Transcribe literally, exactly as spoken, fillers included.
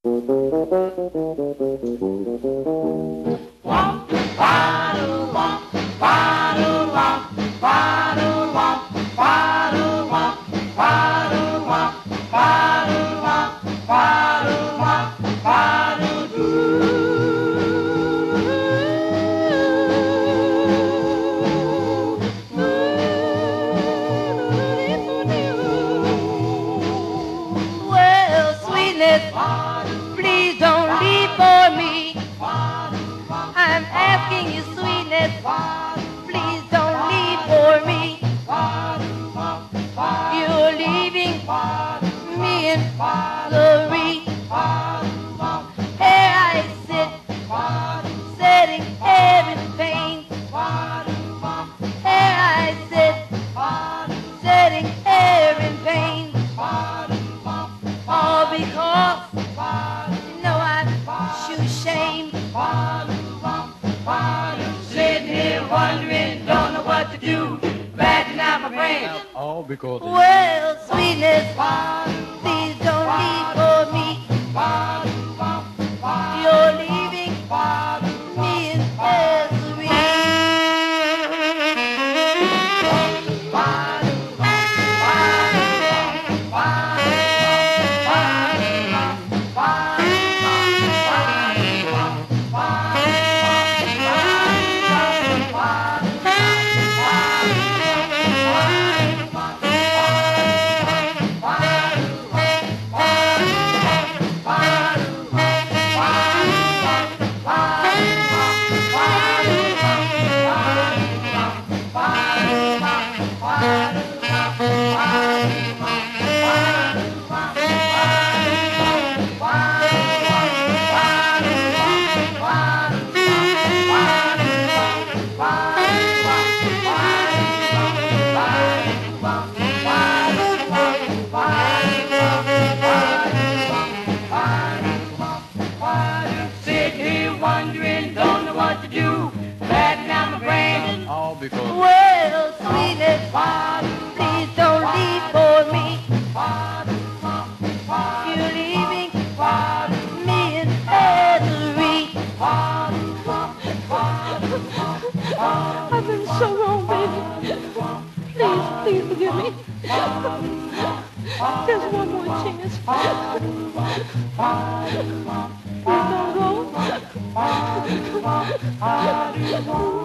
Well, sweetness, please don't leave for me. I'm asking you, sweetness, please don't leave for me. You're leaving me in misery. Here I sit, setting heavy pain. Here I sit, setting heavy pain. All because you know I shoot shame. Sitting here wondering, don't know what to do. Batting out my brain. All because Well, sweetness, please don't leave for me. You're leaving me in misery. Sit here wondering, don't know what to do. Batting out my brain. all because Well, sweetness, please don't leave for me. You're leaving me in misery. I've been so wrong, baby. Please, please forgive me. Just one more chance. Please don't go.